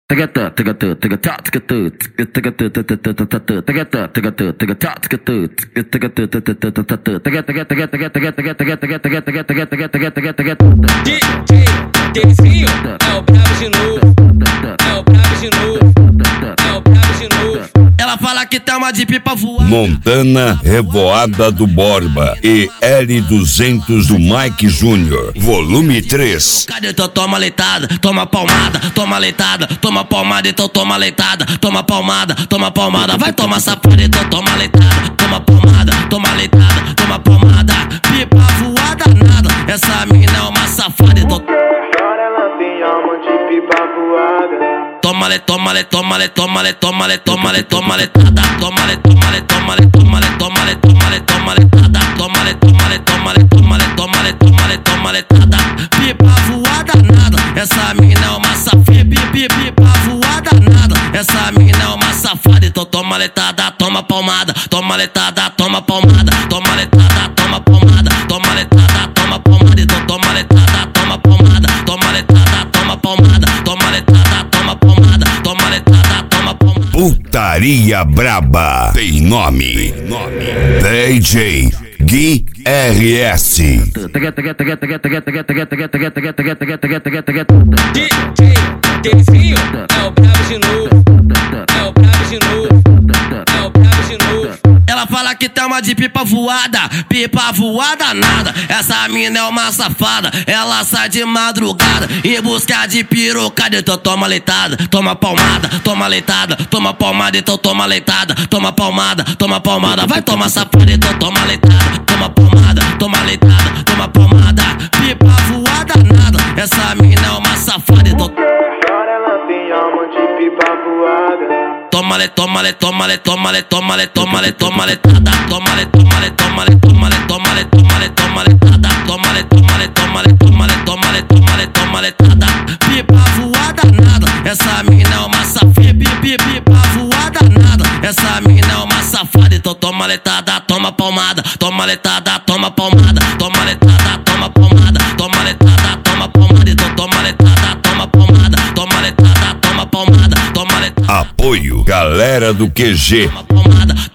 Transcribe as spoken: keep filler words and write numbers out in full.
Dzinho é o brabo de novo, é o brabo de novo, é o brabo de novo. Ela fala que tem uma de pipa voar. Montana, Revoada do Borba e L duzentos do Mike Júnior, volume três. Cadê teu toma leitada, toma palmada, toma leitada, toma palmada, então toma leitada, toma palmada, toma palmada, vai tomar safada, então toma leitada, toma palmada, toma leitada, toma palmada, pipa voada nada, essa mina é uma safada, então ela tem alma de pipa voada. Toma le, toma le, toma le, toma le, toma le, toma le, toma le, tada, toma le, toma le, toma le, toma le, toma le, toma le, toma le, tada, toma le, toma le, toma le, toma le, toma le, toma le, toma le, tada. Pipa voada nada, essa mina é uma safada, pipa voada nada, essa mina é uma safada, então toma letada, toma palmada, toma letada, toma palmada, toma letada, toma palmada, toma letada, toma palmada, então toma letada, toma palmada, toma letada, toma palmada, toma letada, toma palmada, toma letada, toma palmada. Putaria Braba tem nome, tem nome. D J Gui R S. Dzinho é o brabo de novo, é o brabo de novo, é o brabo de novo. Ela fala que tem uma de pipa voada, pipa voada nada, essa mina é uma safada, ela sai de madrugada e busca de pirocada, então toma leitada, toma palmada, toma leitada, toma palmada, então toma leitada, toma palmada, toma palmada, vai tomar safada, então toma leitada, toma palmada, toma leitada, toma palmada, pipa voada nada, essa mina é uma safada, então ela tem alma de pipa voada. Toma le, toma le, toma le, toma le, toma le, toma le, toma le, tada, toma le, toma le, toma le, toma le, toma le, toma le, toma le, tada, toma le, toma le, toma le, toma le, toma le, toma le, toma le, tada. Pipa voada nada, essa mina é uma safada, pipa voada nada, essa mina é uma safada, então toma letada, toma palmada, toma letada, toma palmada, toma letada, toma palmada, toma letada, toma palmada, então toma letada, toma palmada, toma letada, toma palmada, toma letada. Apoio Galera do Q G. Toma palmada.